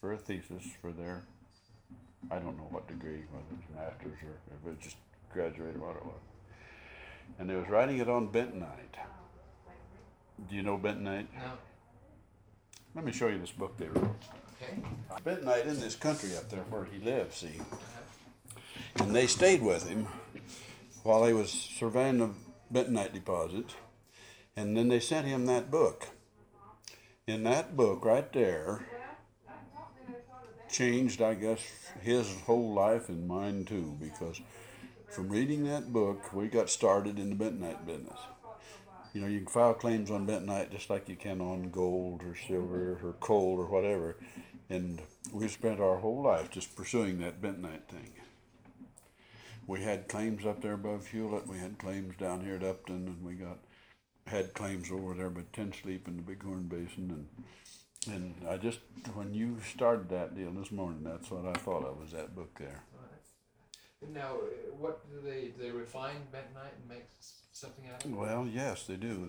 for a thesis for their, I don't know what degree, whether it's master's or if it just graduated, what it was. And they was writing it on bentonite. Do you know bentonite? No. Let me show you this book they wrote. Okay. Bentonite in this country up there where he lived, see. And they stayed with him while he was surveying the bentonite deposits. And then they sent him that book. In that book right there, changed, I guess, his whole life and mine too, because from reading that book, we got started in the bentonite business. You know, you can file claims on bentonite just like you can on gold or silver or coal or whatever. And we spent our whole life just pursuing that bentonite thing. We had claims up there above Hewlett. We had claims down here at Upton, and we had claims over there by Ten Sleep in the Bighorn Basin. And I just, when you started that deal this morning, that's what I thought of, was that book there. Now, what do they refine bentonite and make something out of it? Well, yes, they do.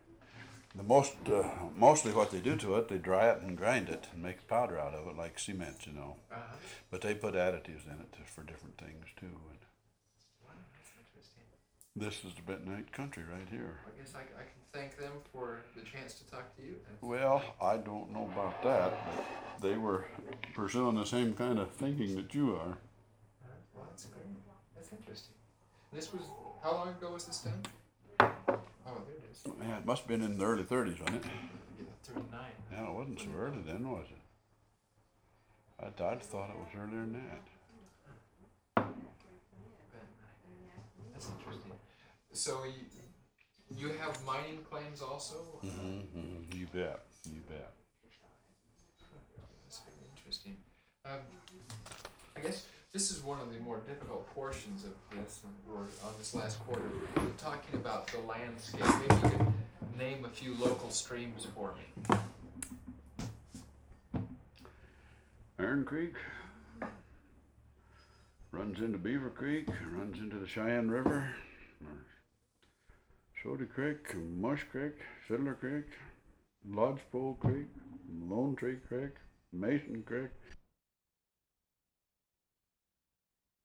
Mostly what they do to it, they dry it and grind it and make powder out of it, like cement, you know. Uh-huh. But they put additives in it for different things too. And Wow, that's interesting. this is the bentonite country right here. I guess I can thank them for the chance to talk to you. Well, I don't know about that, but they were pursuing the same kind of thinking that you are. Well, that's great. That's interesting. This was, how long ago was this done? Oh, there it is. Yeah, it must have been in the early 30s, wasn't it? Yeah, 39. Yeah, it wasn't so early then, was it? I'd thought it was earlier than that. That's interesting. So you have mining claims also? You bet. You bet. That's very interesting. I guess this is one of the more difficult portions of this, or on this last quarter. We're talking about the landscape. Maybe you could name a few local streams for me. Iron Creek runs into Beaver Creek, runs into the Cheyenne River, Soda Creek, Mush Creek, Fiddler Creek, Lodgepole Creek, Lone Tree Creek, Mason Creek.